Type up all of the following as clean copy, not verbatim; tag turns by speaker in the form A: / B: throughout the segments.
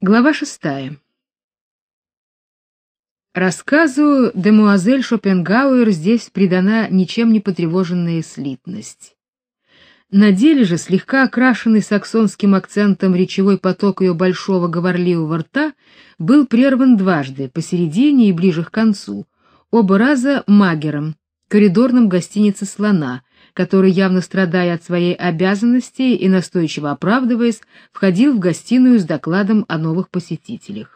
A: Глава 6. Рассказу демуазель Шопенгауэр здесь придана ничем не потревоженная слитность. На деле же слегка окрашенный саксонским акцентом речевой поток ее большого говорливого рта был прерван дважды, посередине и ближе к концу, оба раза Магером, коридорным гостиницы «Слона», который, явно страдая от своей обязанности и настойчиво оправдываясь, входил в гостиную с докладом о новых посетителях.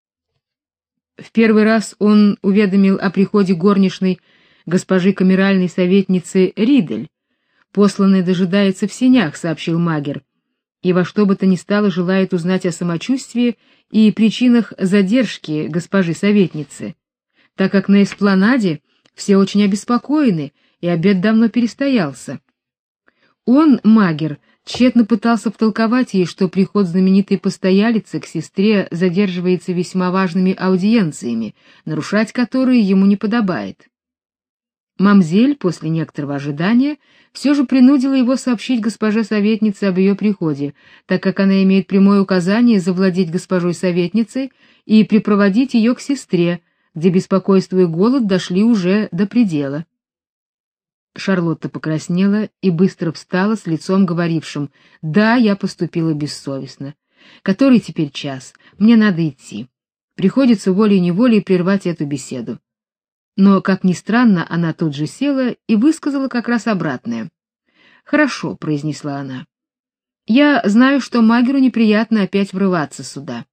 A: В первый раз он уведомил о приходе горничной госпожи камеральной советницы Ридель. «Посланный дожидается в сенях», — сообщил Магер, «и во что бы то ни стало желает узнать о самочувствии и причинах задержки госпожи советницы, так как на эспланаде все очень обеспокоены, и обед давно перестоялся». Он, Магер, тщетно пытался втолковать ей, что приход знаменитой постоялицы к сестре задерживается весьма важными аудиенциями, нарушать которые ему не подобает. Мамзель, после некоторого ожидания, все же принудила его сообщить госпоже советнице об ее приходе, так как она имеет прямое указание завладеть госпожой советницей и припроводить ее к сестре, где беспокойство и голод дошли уже до предела. Шарлотта покраснела и быстро встала с лицом говорившим: «Да, я поступила бессовестно. Который теперь час? Мне надо идти. Приходится волей-неволей прервать эту беседу». Но, как ни странно, она тут же села и высказала как раз обратное. «Хорошо», — произнесла она. «Я знаю, что Магеру неприятно опять врываться сюда.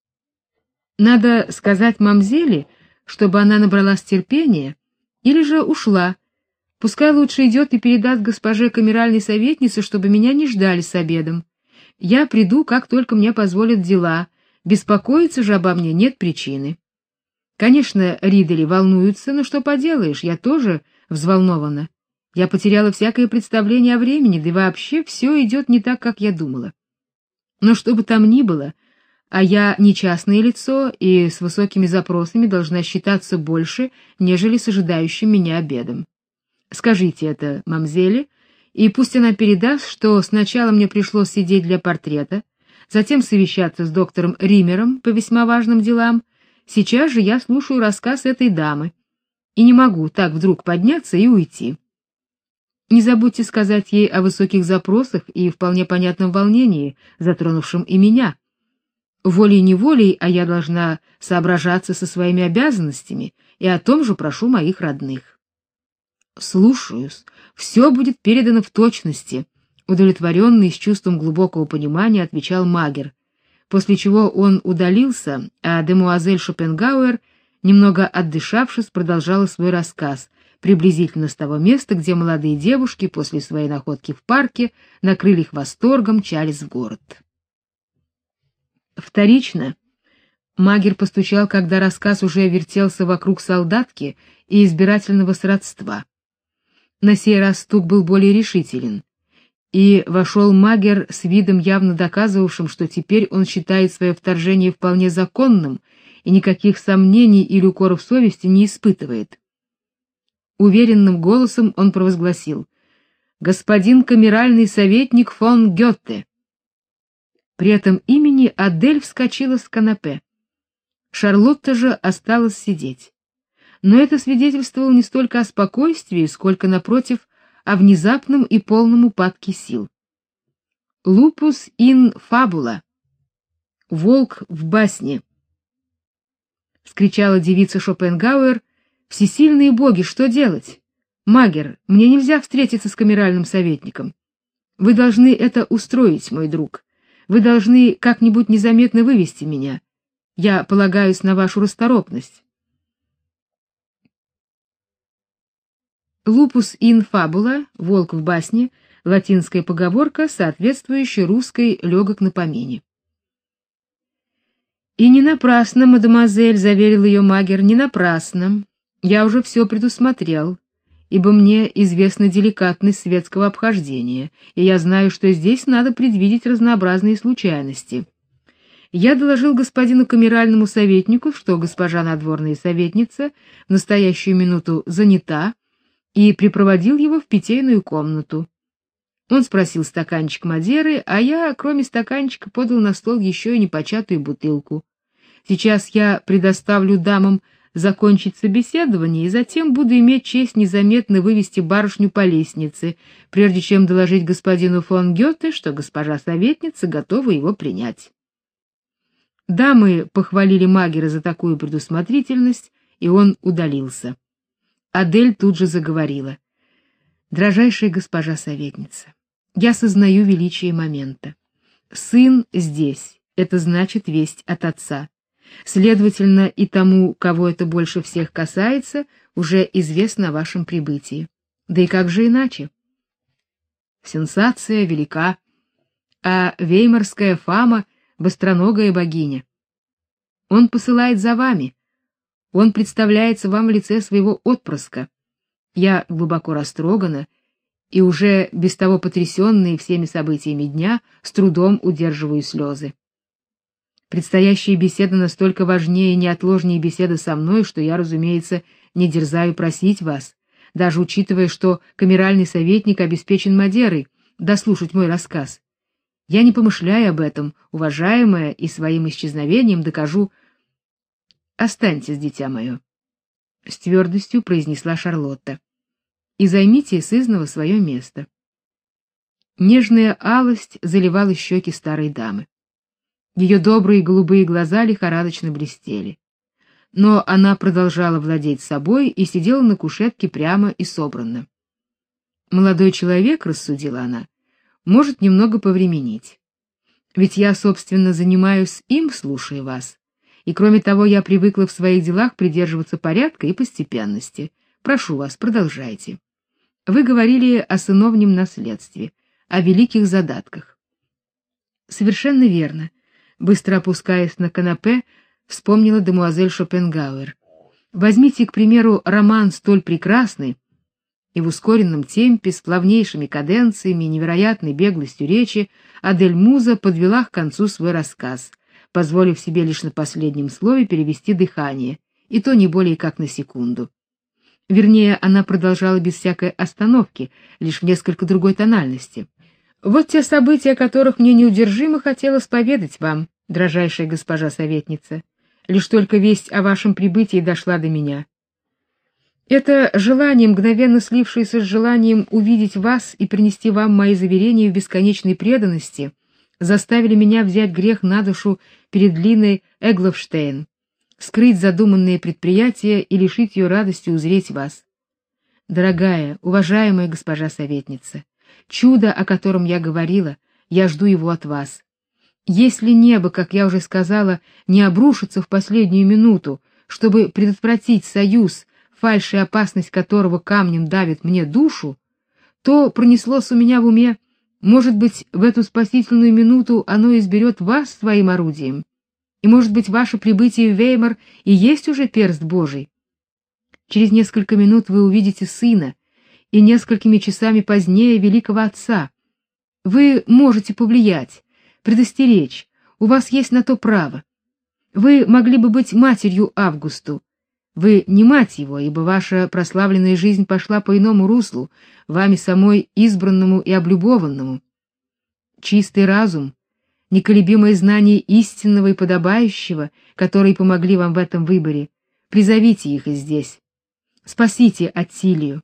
A: Надо сказать мамзели, чтобы она набралась терпения, или же ушла. Пускай лучше идет и передаст госпоже камеральной советнице, чтобы меня не ждали с обедом. Я приду, как только мне позволят дела. Беспокоиться же обо мне нет причины». Конечно, Ридели волнуются, но что поделаешь, я тоже взволнована. Я потеряла всякое представление о времени, да и вообще все идет не так, как я думала. Но что бы там ни было, а я не частное лицо и с высокими запросами должна считаться больше, нежели с ожидающим меня обедом. Скажите это мамзели, и пусть она передаст, что сначала мне пришлось сидеть для портрета, затем совещаться с доктором Римером по весьма важным делам. Сейчас же я слушаю рассказ этой дамы и не могу так вдруг подняться и уйти. Не забудьте сказать ей о высоких запросах и вполне понятном волнении, затронувшем и меня. Волей-неволей, а я должна соображаться со своими обязанностями, и о том же прошу моих родных. Слушаюсь, все будет передано в точности, удовлетворенный с чувством глубокого понимания отвечал Магер, после чего он удалился, а демуазель Шопенгауэр, немного отдышавшись, продолжала свой рассказ, приблизительно с того места, где молодые девушки после своей находки в парке на крыльях восторга мчались в город. Вторично Магер постучал, когда рассказ уже вертелся вокруг солдатки и избирательного сродства. На сей раз стук был более решителен, и вошел Магер с видом явно доказывавшим, что теперь он считает свое вторжение вполне законным и никаких сомнений или укоров совести не испытывает. Уверенным голосом он провозгласил: «Господин камеральный советник фон Гёте». При этом имени Адель вскочила с канапе. Шарлотта же осталась сидеть. Но это свидетельствовало не столько о спокойствии, сколько, напротив, о внезапном и полном упадке сил. «Лупус ин фабула» — «Волк в басне», — вскричала девица Шопенгауэр. «Всесильные боги, что делать? Магер, мне нельзя встретиться с камеральным советником. Вы должны это устроить, мой друг. Вы должны как-нибудь незаметно вывести меня. Я полагаюсь на вашу расторопность». «Лупус ин фабула» — «Волк в басне» — латинская поговорка, соответствующая русской «легок на помине». «И не напрасно, мадемуазель», — заверил ее Магер, — «не напрасно. Я уже все предусмотрел, ибо мне известна деликатность светского обхождения, и я знаю, что здесь надо предвидеть разнообразные случайности. Я доложил господину камеральному советнику, что госпожа надворная советница в настоящую минуту занята, и припроводил его в питейную комнату. Он спросил стаканчик Мадеры, а я, кроме стаканчика, подал на стол еще и непочатую бутылку. Сейчас я предоставлю дамам закончить собеседование, и затем буду иметь честь незаметно вывести барышню по лестнице, прежде чем доложить господину фон Гёте, что госпожа советница готова его принять. Дамы похвалили Магера за такую предусмотрительность, и он удалился. Адель тут же заговорила. «Дорожайшая госпожа советница, я сознаю величие момента. Сын здесь, это значит весть от отца. Следовательно, и тому, кого это больше всех касается, уже известно о вашем прибытии. Да и как же иначе? Сенсация велика, а веймарская фама — быстроногая богиня. Он посылает за вами, он представляется вам в лице своего отпрыска. Я глубоко растрогана и уже без того потрясенная всеми событиями дня с трудом удерживаю слезы. Предстоящая беседа настолько важнее и неотложнее беседы со мной, что я, разумеется, не дерзаю просить вас, даже учитывая, что камеральный советник обеспечен Мадерой, дослушать мой рассказ. Я не помышляю об этом, уважаемая, и своим исчезновением докажу... Останьтесь, дитя мое, — с твердостью произнесла Шарлотта, — и займите сызнова свое место. Нежная алость заливала щеки старой дамы. Ее добрые голубые глаза лихорадочно блестели. Но она продолжала владеть собой и сидела на кушетке прямо и собранно. Молодой человек, рассудила она, может немного повременить. Ведь я, собственно, занимаюсь им, слушая вас. И кроме того, я привыкла в своих делах придерживаться порядка и постепенности. Прошу вас, продолжайте. Вы говорили о сыновнем наследстве, о великих задатках. Совершенно верно. Быстро опускаясь на канапе, вспомнила демуазель Шопенгауэр. Возьмите, к примеру, роман столь прекрасный, и в ускоренном темпе, с плавнейшими каденциями и невероятной беглостью речи, Адель Муза подвела к концу свой рассказ, позволив себе лишь на последнем слове перевести дыхание, и то не более как на секунду. Вернее, она продолжала без всякой остановки, лишь в несколько другой тональности. Вот те события, о которых мне неудержимо хотелось поведать вам, дорожайшая госпожа советница. Лишь только весть о вашем прибытии дошла до меня. Это желание, мгновенно слившееся с желанием увидеть вас и принести вам мои заверения в бесконечной преданности, заставили меня взять грех на душу перед Линой Эглофштейн, скрыть задуманные предприятия и лишить ее радости узреть вас. Дорогая, уважаемая госпожа советница, чудо, о котором я говорила, я жду его от вас. Если небо, как я уже сказала, не обрушится в последнюю минуту, чтобы предотвратить союз, фальшь и опасность которого камнем давит мне душу, то пронеслось у меня в уме, может быть, в эту спасительную минуту оно изберет вас своим орудием, и, может быть, ваше прибытие в Веймар и есть уже перст Божий. Через несколько минут вы увидите сына, и несколькими часами позднее великого отца. Вы можете повлиять, предостеречь, у вас есть на то право. Вы могли бы быть матерью Августу. Вы не мать его, ибо ваша прославленная жизнь пошла по иному руслу, вами самой избранному и облюбованному. Чистый разум, неколебимое знание истинного и подобающего, которые помогли вам в этом выборе, призовите их и здесь. Спасите Аттилию.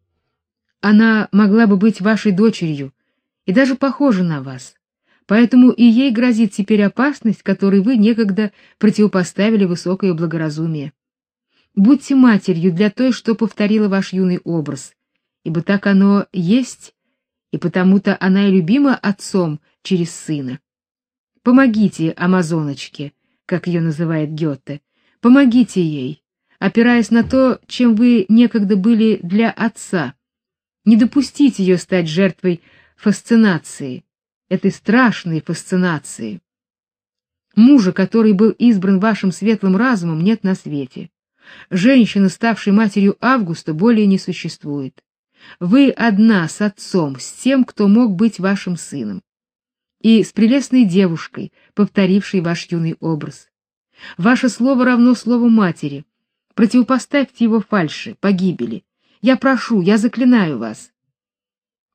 A: Она могла бы быть вашей дочерью и даже похожа на вас. Поэтому и ей грозит теперь опасность, которой вы некогда противопоставили высокое благоразумие. Будьте матерью для той, что повторила ваш юный образ, ибо так оно есть, и потому-то она и любима отцом через сына. Помогите амазоночке, как ее называет Гёте, помогите ей, опираясь на то, чем вы некогда были для отца. Не допустите ее стать жертвой фасцинации, этой страшной фасцинации. Мужа, который был избран вашим светлым разумом, нет на свете. Женщины, ставшей матерью Августа, более не существует. Вы одна с отцом, с тем, кто мог быть вашим сыном, и с прелестной девушкой, повторившей ваш юный образ. Ваше слово равно слову матери. Противопоставьте его фальши, погибели. Я прошу, я заклинаю вас.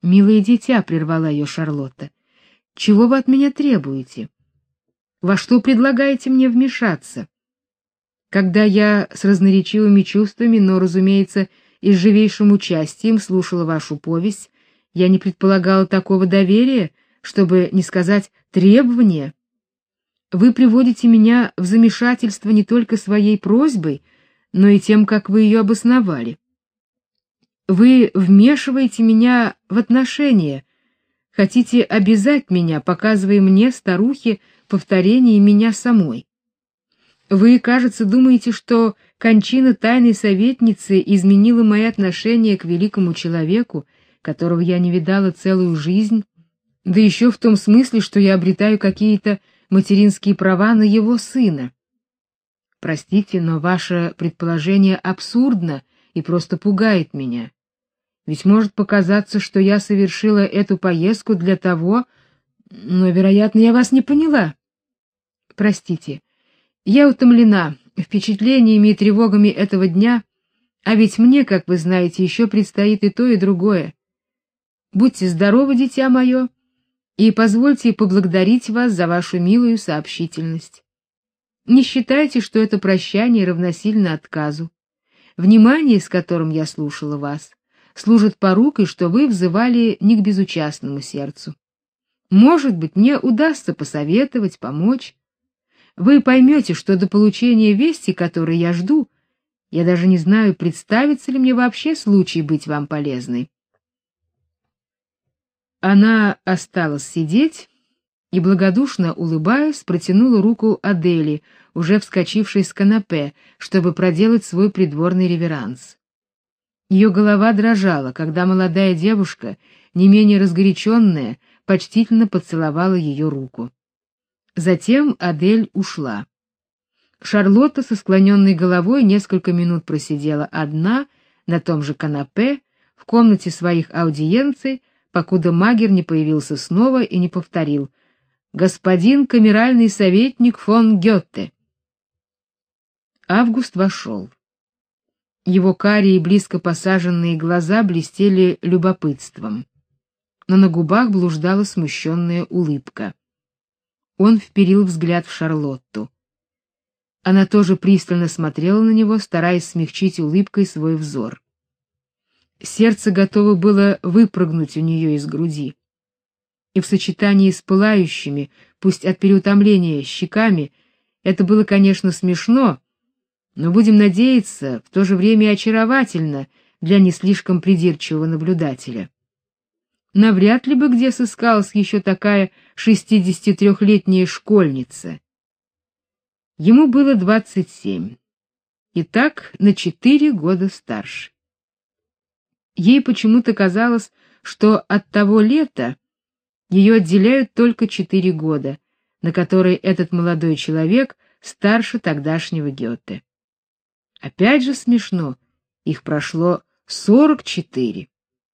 A: «Милое дитя», — прервала ее Шарлотта, — «чего вы от меня требуете? Во что предлагаете мне вмешаться? Когда я с разноречивыми чувствами, но, разумеется, и с живейшим участием слушала вашу повесть, я не предполагала такого доверия, чтобы не сказать требования. Вы приводите меня в замешательство не только своей просьбой, но и тем, как вы ее обосновали. Вы вмешиваете меня в отношения, хотите обязать меня, показывая мне, старухе, повторение меня самой. Вы, кажется, думаете, что кончина тайной советницы изменила мои отношения к великому человеку, которого я не видала целую жизнь, да еще в том смысле, что я обретаю какие-то материнские права на его сына. Простите, но ваше предположение абсурдно и просто пугает меня. Ведь может показаться, что я совершила эту поездку для того, но, вероятно, я вас не поняла. Простите, я утомлена впечатлениями и тревогами этого дня, а ведь мне, как вы знаете, еще предстоит и то, и другое. Будьте здоровы, дитя мое, и позвольте поблагодарить вас за вашу милую сообщительность. Не считайте, что это прощание равносильно отказу. Внимание, с которым я слушала вас, служит порукой, что вы взывали не к безучастному сердцу. Может быть, мне удастся посоветовать, помочь. Вы поймете, что до получения вести, которой я жду, я даже не знаю, представится ли мне вообще случай быть вам полезной. Она осталась сидеть и, благодушно улыбаясь, протянула руку Адели, уже вскочившей с канапе, чтобы проделать свой придворный реверанс. Ее голова дрожала, когда молодая девушка, не менее разгоряченная, почтительно поцеловала ее руку. Затем Адель ушла. Шарлотта со склоненной головой несколько минут просидела одна на том же канапе в комнате своих аудиенций, покуда Магер не появился снова и не повторил: «Господин камеральный советник фон Гёте». Август вошел. Его карие, близко посаженные глаза блестели любопытством, но на губах блуждала смущенная улыбка. Он вперил взгляд в Шарлотту. Она тоже пристально смотрела на него, стараясь смягчить улыбкой свой взор. Сердце готово было выпрыгнуть у нее из груди. И в сочетании с пылающими, пусть от переутомления, щеками, это было, конечно, смешно, но, будем надеяться, в то же время очаровательно для не слишком придирчивого наблюдателя. Навряд ли бы где сыскалась еще такая 63-летняя школьница. Ему было 27, и так на 4 года старше. Ей почему-то казалось, что от того лета ее отделяют только 4 года, на которые этот молодой человек старше тогдашнего Гёте. Опять же смешно, их прошло 44.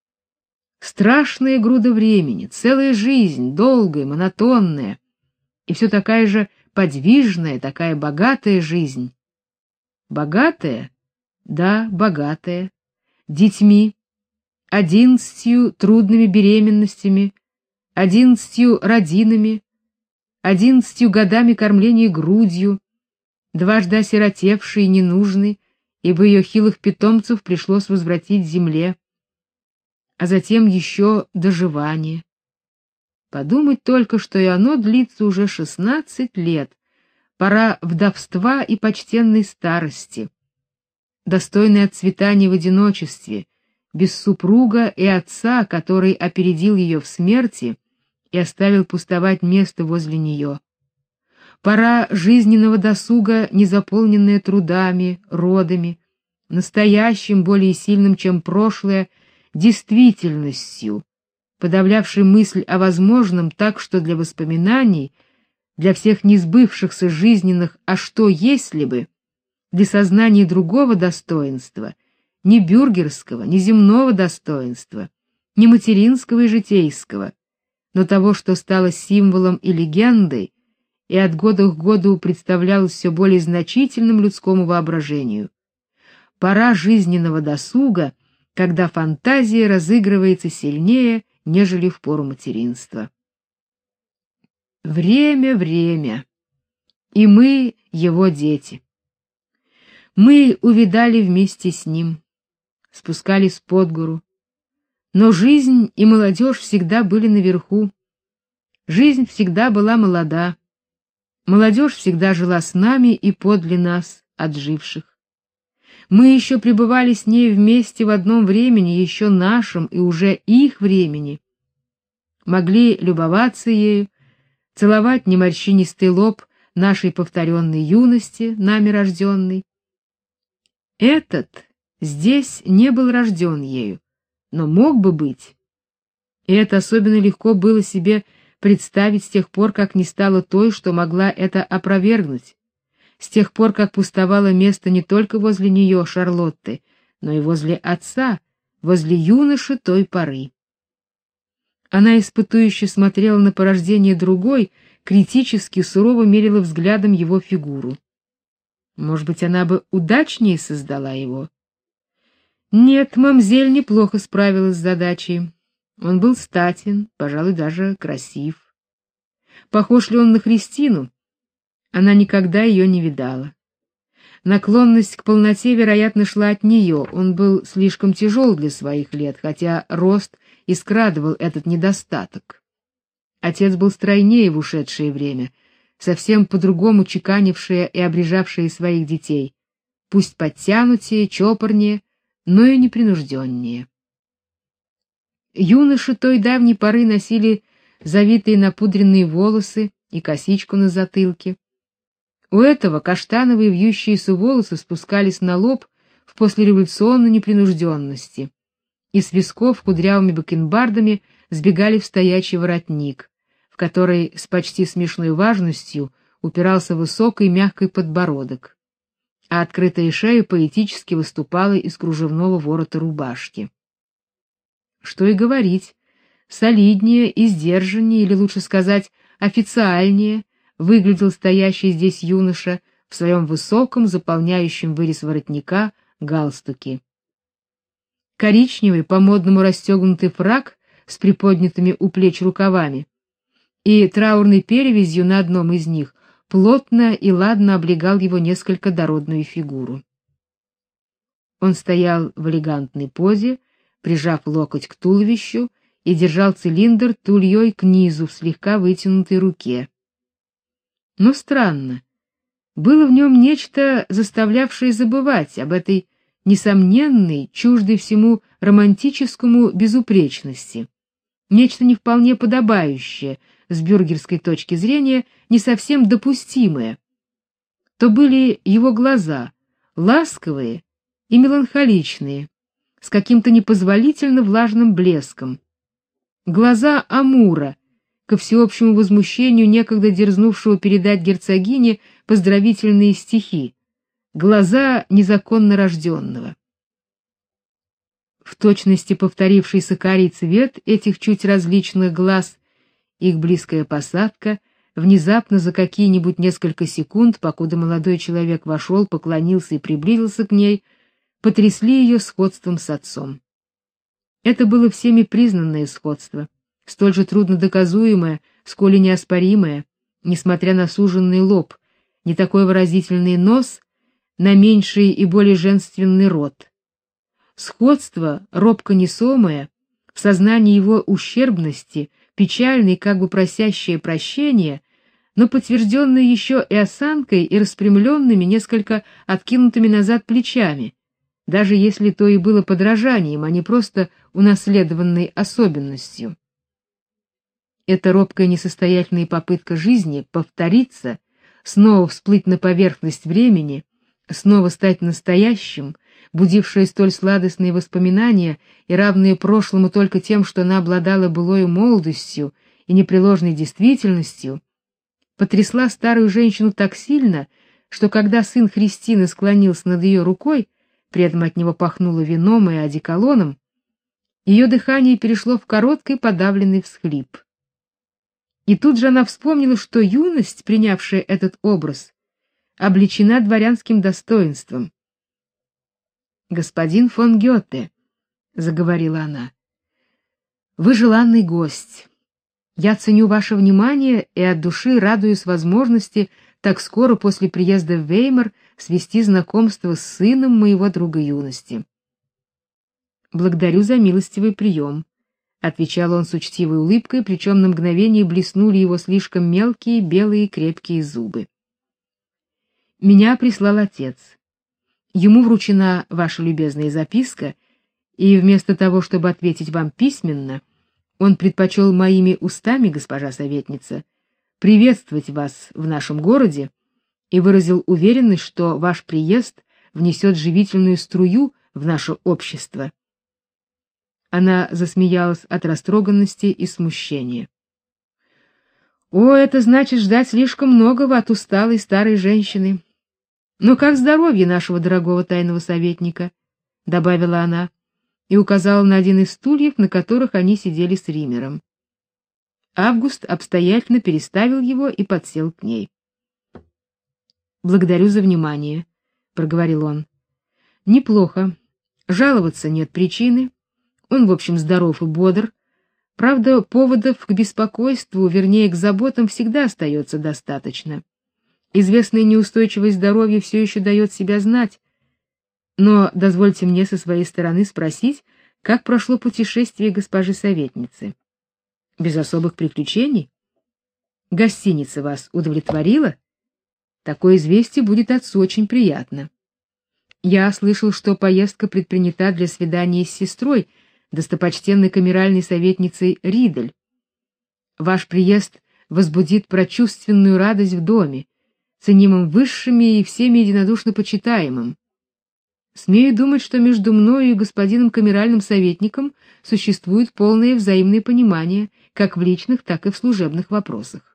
A: Страшная груда времени, целая жизнь, долгая, монотонная, и все такая же подвижная, такая богатая жизнь. Богатая? Да, богатая. Детьми, 11 трудными беременностями, 11 родинами, 11 годами кормления грудью, дважды осиротевшей и ненужной, ибо ее хилых питомцев пришлось возвратить земле, а затем еще доживание. Подумать только, что и оно длится уже 16 лет, пора вдовства и почтенной старости, достойной отцветания в одиночестве, без супруга и отца, который опередил ее в смерти и оставил пустовать место возле нее. Пора жизненного досуга, не заполненная трудами, родами, настоящим, более сильным, чем прошлое, действительностью, подавлявшей мысль о возможном так, что для воспоминаний, для всех несбывшихся жизненных «а что если бы», для сознания другого достоинства, не бюргерского, не земного достоинства, не материнского и житейского, но того, что стало символом и легендой, и от года к году представлялось все более значительным людскому воображению. Пора жизненного досуга, когда фантазия разыгрывается сильнее нежели в пору материнства. Время, время. И мы его дети. Мы увидали вместе с ним, спускались под гору. Но жизнь и молодежь всегда были наверху. Жизнь всегда была молода. Молодежь всегда жила с нами и подле нас, отживших. Мы еще пребывали с ней вместе в одном времени, еще нашем и уже их времени. Могли любоваться ею, целовать неморщинистый лоб нашей повторенной юности, нами рожденной. Этот здесь не был рожден ею, но мог бы быть. И это особенно легко было себе представить с тех пор, как не стало той, что могла это опровергнуть, с тех пор, как пустовало место не только возле нее, Шарлотты, но и возле отца, возле юноши той поры. Она испытующе смотрела на порождение другой, критически, сурово мерила взглядом его фигуру. Может быть, она бы удачнее создала его? Нет, мамзель неплохо справилась с задачей. Он был статен, пожалуй, даже красив. Похож ли он на Христину? Она никогда ее не видала. Наклонность к полноте, вероятно, шла от нее. Он был слишком тяжел для своих лет, хотя рост и скрадывал этот недостаток. Отец был стройнее в ушедшее время, совсем по-другому чеканившие и обрежавшие своих детей, пусть подтянутее, чопорнее, но и непринужденнее. Юноши той давней поры носили завитые напудренные волосы и косичку на затылке. У этого каштановые вьющиеся волосы спускались на лоб в послереволюционной непринужденности, и с висков кудрявыми бакенбардами сбегали в стоячий воротник, в который с почти смешной важностью упирался высокий мягкий подбородок, а открытая шея поэтически выступала из кружевного ворота рубашки. Что и говорить, солиднее и сдержаннее, или лучше сказать, официальнее выглядел стоящий здесь юноша в своем высоком, заполняющем вырез воротника галстуке. Коричневый, по-модному расстегнутый фрак с приподнятыми у плеч рукавами и траурной перевязью на одном из них плотно и ладно облегал его несколько дородную фигуру. Он стоял в элегантной позе, прижав локоть к туловищу, и держал цилиндр тульей к низу в слегка вытянутой руке. Но странно, было в нем нечто, заставлявшее забывать об этой несомненной, чуждой всему романтическому безупречности, нечто не вполне подобающее с бюргерской точки зрения, не совсем допустимое. То были его глаза, ласковые и меланхоличные, с каким-то непозволительно влажным блеском. Глаза Амура, ко всеобщему возмущению некогда дерзнувшего передать герцогине поздравительные стихи, глаза незаконно рожденного. В точности повторившийся карий цвет этих чуть различных глаз, их близкая посадка, внезапно за какие-нибудь несколько секунд, покуда молодой человек вошел, поклонился и приблизился к ней, потрясли ее сходством с отцом. Это было всеми признанное сходство, столь же трудно доказуемое, сколь и неоспоримое, несмотря на суженный лоб, не такой выразительный нос, на меньший и более женственный рот. Сходство, робко несомое, в сознании его ущербности, печальное и как бы просящее прощения, но подтвержденное еще и осанкой и распрямленными, несколько откинутыми назад плечами, даже если то и было подражанием, а не просто унаследованной особенностью. Эта робкая несостоятельная попытка жизни повториться, снова всплыть на поверхность времени, снова стать настоящим, будившая столь сладостные воспоминания и равные прошлому только тем, что она обладала былой молодостью и непреложной действительностью, потрясла старую женщину так сильно, что когда сын Христины склонился над ее рукой, при этом от него пахнуло вином и одеколоном, ее дыхание перешло в короткий подавленный всхлип. И тут же она вспомнила, что юность, принявшая этот образ, облечена дворянским достоинством. «Господин фон Гёте», — заговорила она, Вы желанный гость. Я ценю ваше внимание и от души радуюсь возможности так скоро после приезда в Веймар свести знакомство с сыном моего друга юности. Благодарю за милостивый прием», — отвечал он с учтивой улыбкой, причем на мгновение блеснули его слишком мелкие, белые, крепкие зубы. «Меня прислал отец. Ему вручена ваша любезная записка, и вместо того, чтобы ответить вам письменно, он предпочел моими устами, госпожа советница, приветствовать вас в нашем городе и выразил уверенность, что ваш приезд внесет живительную струю в наше общество». Она засмеялась от растроганности и смущения. «О, это значит ждать слишком многого от усталой старой женщины. Но как здоровье нашего дорогого тайного советника?» — добавила она и указала на один из стульев, на которых они сидели с Римером. Август обстоятельно переставил его и подсел к ней. «Благодарю за внимание», — проговорил он. «Неплохо. Жаловаться нет причины. Он, в общем, здоров и бодр. Правда, поводов к беспокойству, вернее, к заботам всегда остается достаточно. Известная неустойчивость здоровья все еще дает себя знать. Но дозвольте мне со своей стороны спросить, как прошло путешествие госпожи советницы. Без особых приключений? Гостиница вас удовлетворила? Такое известие будет отцу очень приятно. Я слышал, что поездка предпринята для свидания с сестрой, достопочтенной камеральной советницей Ридель. Ваш приезд возбудит прочувственную радость в доме, ценимым высшими и всеми единодушно почитаемым. Смею думать, что между мною и господином камеральным советником существует полное взаимное понимание, как в личных, так и в служебных вопросах.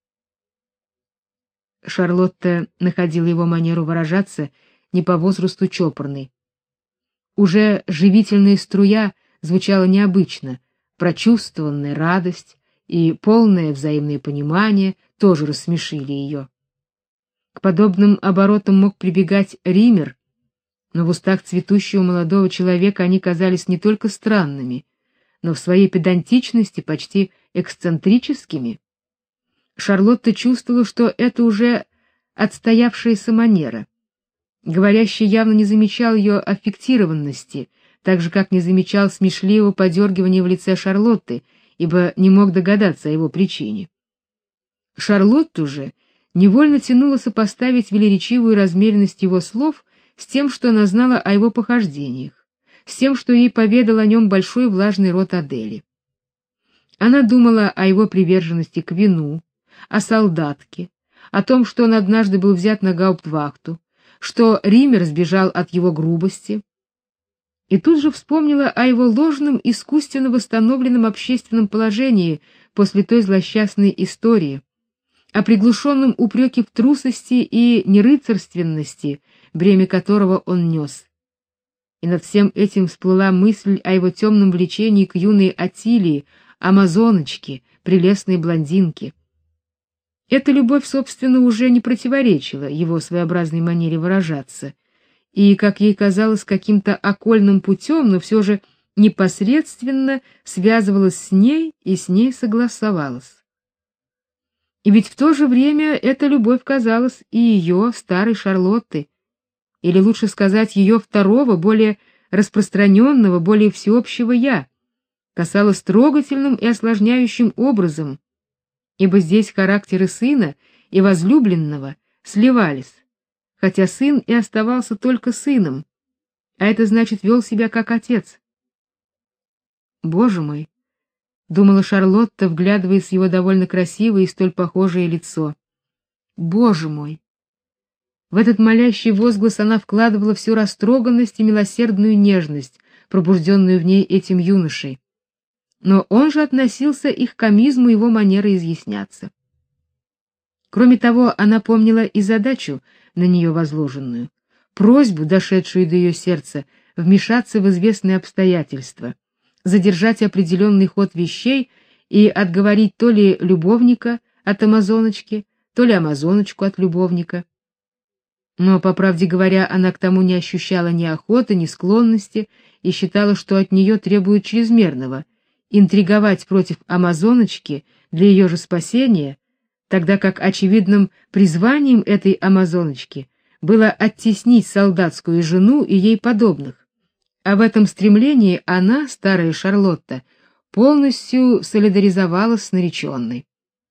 A: Шарлотта находила его манеру выражаться не по возрасту чопорной. Уже живительная струя звучала необычно, прочувствованная радость и полное взаимное понимание тоже рассмешили ее. К подобным оборотам мог прибегать Ример, но в устах цветущего молодого человека они казались не только странными, но в своей педантичности почти эксцентрическими. Шарлотта чувствовала, что это уже отстоявшаяся манера. Говорящий явно не замечал ее аффектированности, так же, как не замечал смешливого подергивания в лице Шарлотты, ибо не мог догадаться о его причине. Шарлотту же невольно тянуло сопоставить велеречивую размеренность его слов с тем, что она знала о его похождениях, с тем, что ей поведал о нем большой влажный рот Адели. Она думала о его приверженности к вину, о солдатке, о том, что он однажды был взят на гауптвахту, что Ример сбежал от его грубости, и тут же вспомнила о его ложном, искусственно восстановленном общественном положении после той злосчастной истории, о приглушенном упреке в трусости и нерыцарственности, бремя которого он нес. И над всем этим всплыла мысль о его темном влечении к юной Атилии, амазоночке, прелестной блондинке. Эта любовь, собственно, уже не противоречила его своеобразной манере выражаться, и, как ей казалось, каким-то окольным путем, но все же непосредственно связывалась с ней и с ней согласовалась. И ведь в то же время эта любовь казалась и ее, старой Шарлотты, или лучше сказать, ее второго, более распространенного, более всеобщего «я», касалась трогательным и осложняющим образом, ибо здесь характеры сына и возлюбленного сливались, хотя сын и оставался только сыном, а это значит вел себя как отец. «Боже мой!» — думала Шарлотта, вглядываясь в его довольно красивое и столь похожее лицо. «Боже мой!» В этот молящий возглас она вкладывала всю растроганность и милосердную нежность, пробужденную в ней этим юношей. Но он же относился и к комизму его манеры изъясняться. Кроме того, она помнила и задачу, на нее возложенную, просьбу, дошедшую до ее сердца, вмешаться в известные обстоятельства, задержать определенный ход вещей и отговорить то ли любовника от амазоночки, то ли амазоночку от любовника. Но, по правде говоря, она к тому не ощущала ни охоты, ни склонности и считала, что от нее требуют чрезмерного, интриговать против амазоночки для ее же спасения, тогда как очевидным призванием этой амазоночки было оттеснить солдатскую жену и ей подобных. А в этом стремлении она, старая Шарлотта, полностью солидаризовалась с нареченной.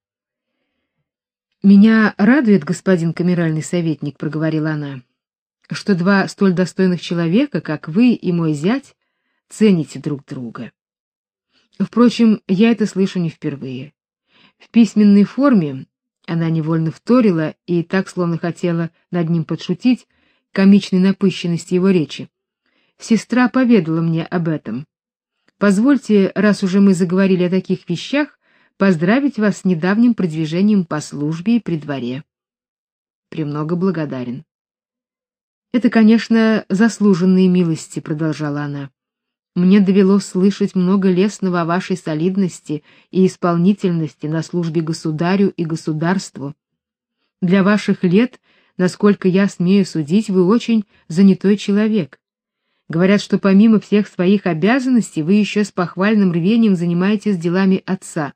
A: «Меня радует, господин камеральный советник», — проговорила она, «что два столь достойных человека, как вы и мой зять, цените друг друга. Впрочем, я это слышу не впервые. В письменной форме она невольно вторила и так, словно хотела над ним подшутить, комичной напыщенности его речи. Сестра поведала мне об этом. Позвольте, раз уже мы заговорили о таких вещах, поздравить вас с недавним продвижением по службе и при дворе. Премного благодарен. Это, конечно, заслуженные милости, продолжала она. Мне довелось слышать много лестного о вашей солидности и исполнительности на службе государю и государству. Для ваших лет, насколько я смею судить, вы очень занятой человек. Говорят, что помимо всех своих обязанностей вы еще с похвальным рвением занимаетесь делами отца.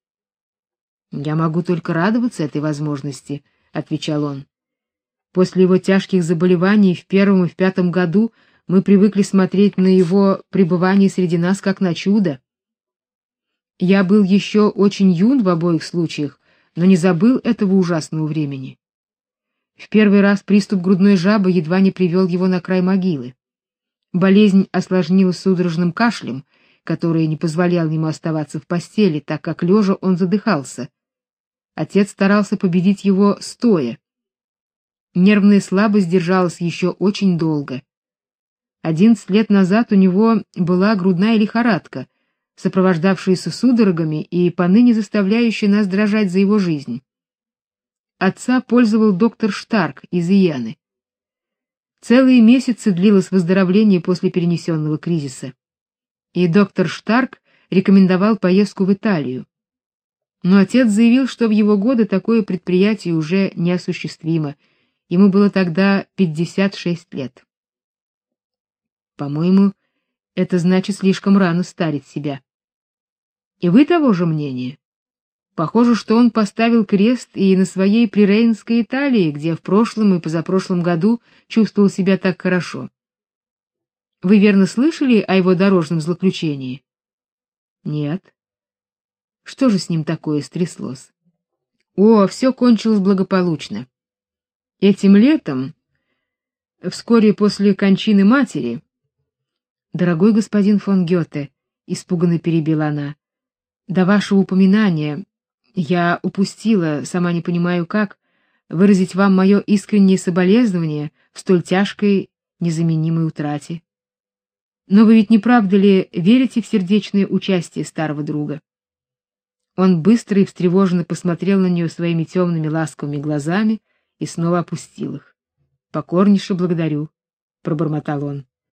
A: Я могу только радоваться этой возможности, отвечал он. После его тяжких заболеваний в первом и в пятом году мы привыкли смотреть на его пребывание среди нас как на чудо. Я был еще очень юн в обоих случаях, но не забыл этого ужасного времени. В первый раз приступ грудной жабы едва не привел его на край могилы. Болезнь осложнилась судорожным кашлем, который не позволял ему оставаться в постели, так как лежа он задыхался. Отец старался победить его стоя. Нервная слабость держалась еще очень долго. 11 лет назад у него была грудная лихорадка, сопровождавшаяся судорогами и поныне заставляющая нас дрожать за его жизнь. Отца пользовал доктор Штарк из Иены. Целые месяцы длилось выздоровление после перенесенного кризиса. И доктор Штарк рекомендовал поездку в Италию. Но отец заявил, что в его годы такое предприятие уже неосуществимо. Ему было тогда 56 лет. По-моему, это значит слишком рано старить себя. И вы того же мнения? Похоже, что он поставил крест и на своей прирейнской Италии, где в прошлом и позапрошлом году чувствовал себя так хорошо. Вы верно слышали о его дорожном злоключении? Нет. Что же с ним такое стряслось? О, все кончилось благополучно. Этим летом, вскоре после кончины матери, дорогой господин фон Гёте, испуганно перебила она, до вашего упоминания я упустила, сама не понимаю как, выразить вам мое искреннее соболезнование в столь тяжкой, незаменимой утрате. Но вы ведь не правда ли верите в сердечное участие старого друга? Он быстро и встревоженно посмотрел на нее своими темными ласковыми глазами и снова опустил их. Покорнейше благодарю, пробормотал он.